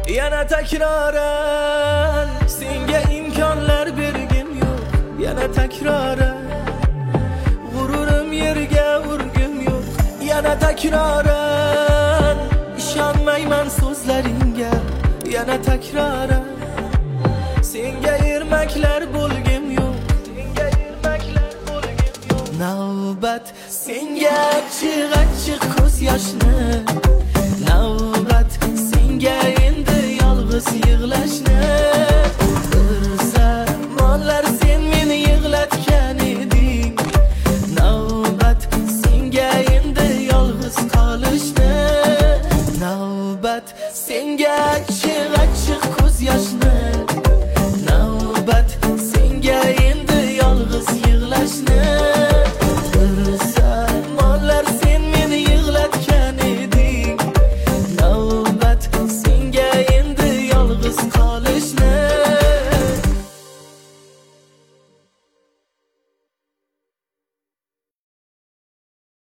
yana takroran senga imkonlar bergim yo'q, yana takroran g'ururim yerga urgim yo'q, yana takroran ishonmayman so'zlaringga, yana takroran senga ermaklar bo'lgim yo'q, senga ermaklar bo'lgim yo'q. Navbat senga achchiq ko'z yoshni